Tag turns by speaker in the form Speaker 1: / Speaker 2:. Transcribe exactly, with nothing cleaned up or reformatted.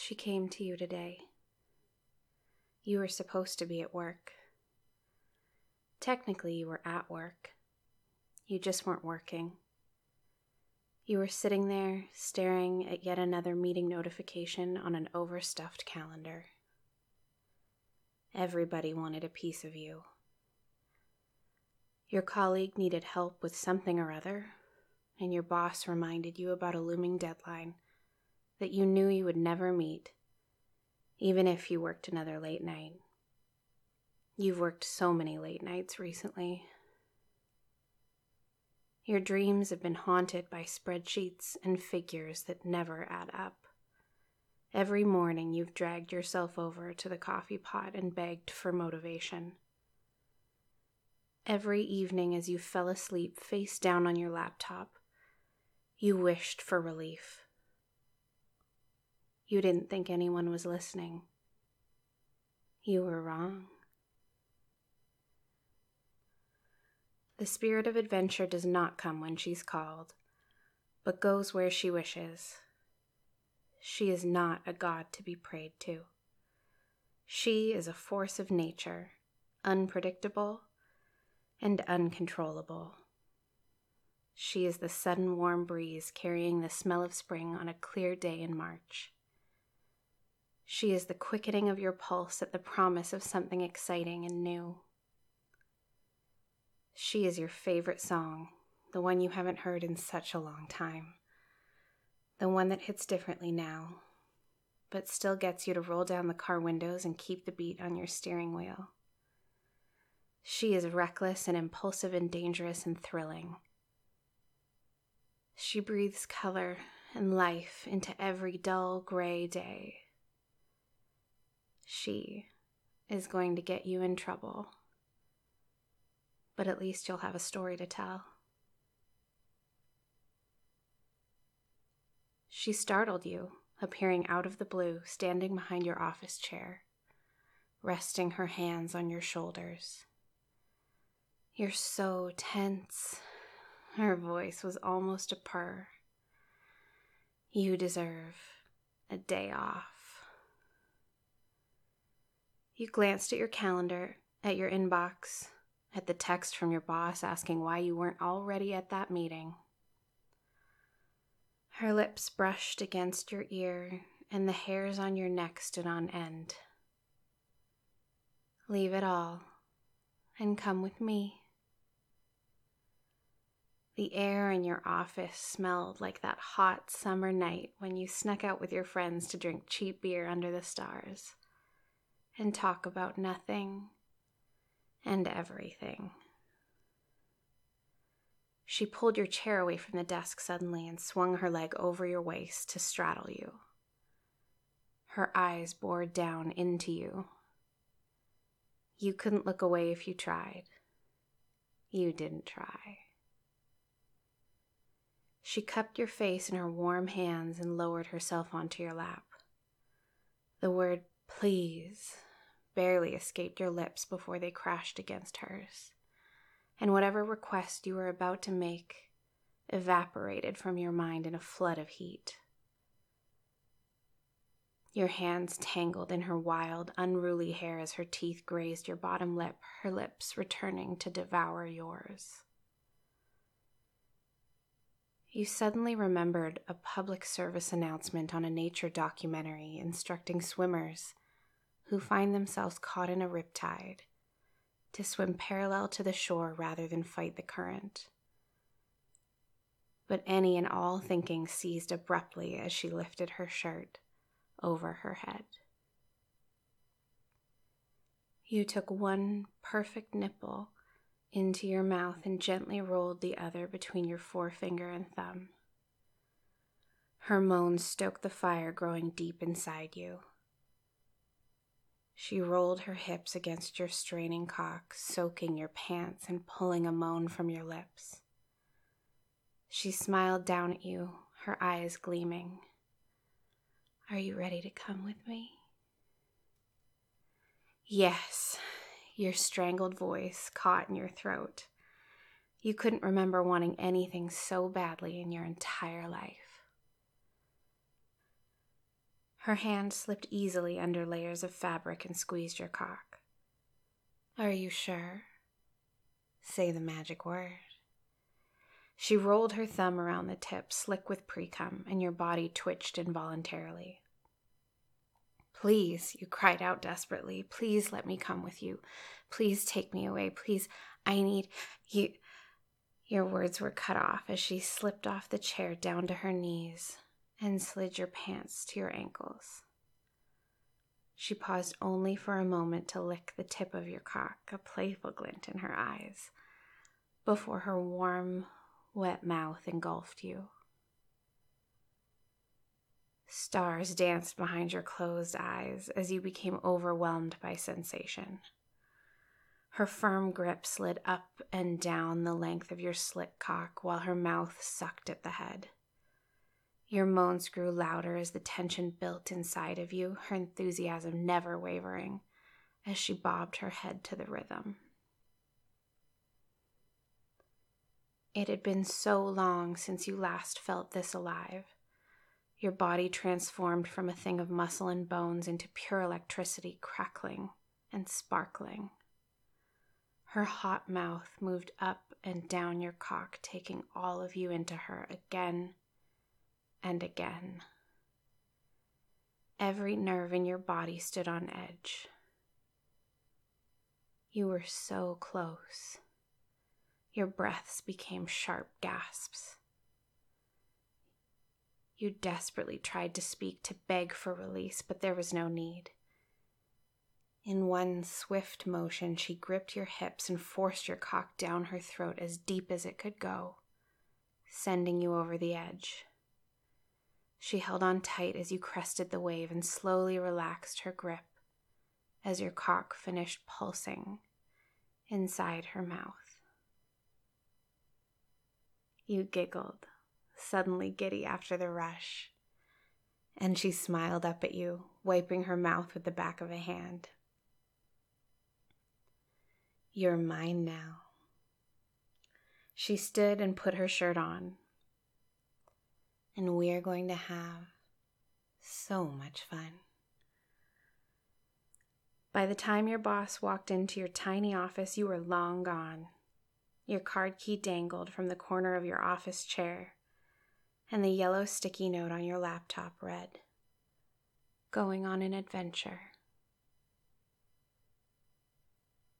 Speaker 1: She came to you today. You were supposed to be at work. Technically, you were at work. You just weren't working. You were sitting there, staring at yet another meeting notification on an overstuffed calendar. Everybody wanted a piece of you. Your colleague needed help with something or other, and your boss reminded you about a looming deadline that you knew you would never meet, even if you worked another late night. You've worked so many late nights recently. Your dreams have been haunted by spreadsheets and figures that never add up. Every morning you've dragged yourself over to the coffee pot and begged for motivation. Every evening as you fell asleep face down on your laptop, you wished for relief. You didn't think anyone was listening. You were wrong. The spirit of adventure does not come when she's called, but goes where she wishes. She is not a god to be prayed to. She is a force of nature, unpredictable and uncontrollable. She is the sudden warm breeze carrying the smell of spring on a clear day in March. She is the quickening of your pulse at the promise of something exciting and new. She is your favorite song, the one you haven't heard in such a long time. The one that hits differently now, but still gets you to roll down the car windows and keep the beat on your steering wheel. She is reckless and impulsive and dangerous and thrilling. She breathes color and life into every dull gray day. She is going to get you in trouble, but at least you'll have a story to tell. She startled you, appearing out of the blue, standing behind your office chair, resting her hands on your shoulders. You're so tense. Her voice was almost a purr. You deserve a day off. You glanced at your calendar, at your inbox, at the text from your boss asking why you weren't already at that meeting. Her lips brushed against your ear, and the hairs on your neck stood on end. Leave it all, and come with me. The air in your office smelled like that hot summer night when you snuck out with your friends to drink cheap beer under the stars and talk about nothing and everything. She pulled your chair away from the desk suddenly and swung her leg over your waist to straddle you. Her eyes bored down into you. You couldn't look away if you tried. You didn't try. She cupped your face in her warm hands and lowered herself onto your lap. The word please barely escaped your lips before they crashed against hers, and whatever request you were about to make evaporated from your mind in a flood of heat. Your hands tangled in her wild, unruly hair as her teeth grazed your bottom lip, her lips returning to devour yours. You suddenly remembered a public service announcement on a nature documentary instructing swimmers who find themselves caught in a riptide to swim parallel to the shore rather than fight the current. But any and all thinking ceased abruptly as she lifted her shirt over her head. You took one perfect nipple into your mouth and gently rolled the other between your forefinger and thumb. Her moans stoked the fire growing deep inside you. She rolled her hips against your straining cock, soaking your pants and pulling a moan from your lips. She smiled down at you, her eyes gleaming. Are you ready to come with me? Yes, your strangled voice caught in your throat. You couldn't remember wanting anything so badly in your entire life. Her hand slipped easily under layers of fabric and squeezed your cock. Are you sure? Say the magic word. She rolled her thumb around the tip, slick with pre-cum, and your body twitched involuntarily. Please, you cried out desperately. Please let me come with you. Please take me away. Please, I need you. Your words were cut off as she slipped off the chair down to her knees and slid your pants to your ankles. She paused only for a moment to lick the tip of your cock, a playful glint in her eyes, before her warm, wet mouth engulfed you. Stars danced behind your closed eyes as you became overwhelmed by sensation. Her firm grip slid up and down the length of your slick cock while her mouth sucked at the head. Your moans grew louder as the tension built inside of you, her enthusiasm never wavering as she bobbed her head to the rhythm. It had been so long since you last felt this alive. Your body transformed from a thing of muscle and bones into pure electricity, crackling and sparkling. Her hot mouth moved up and down your cock, taking all of you into her again and again. Every nerve in your body stood on edge. You were so close. Your breaths became sharp gasps. You desperately tried to speak, to beg for release, but there was no need. In one swift motion, she gripped your hips and forced your cock down her throat as deep as it could go, sending you over the edge. She held on tight as you crested the wave and slowly relaxed her grip as your cock finished pulsing inside her mouth. You giggled, suddenly giddy after the rush, and she smiled up at you, wiping her mouth with the back of a hand. You're mine now. She stood and put her shirt on. And we're going to have so much fun. By the time your boss walked into your tiny office, you were long gone. Your card key dangled from the corner of your office chair, and the yellow sticky note on your laptop read, "Going on an adventure."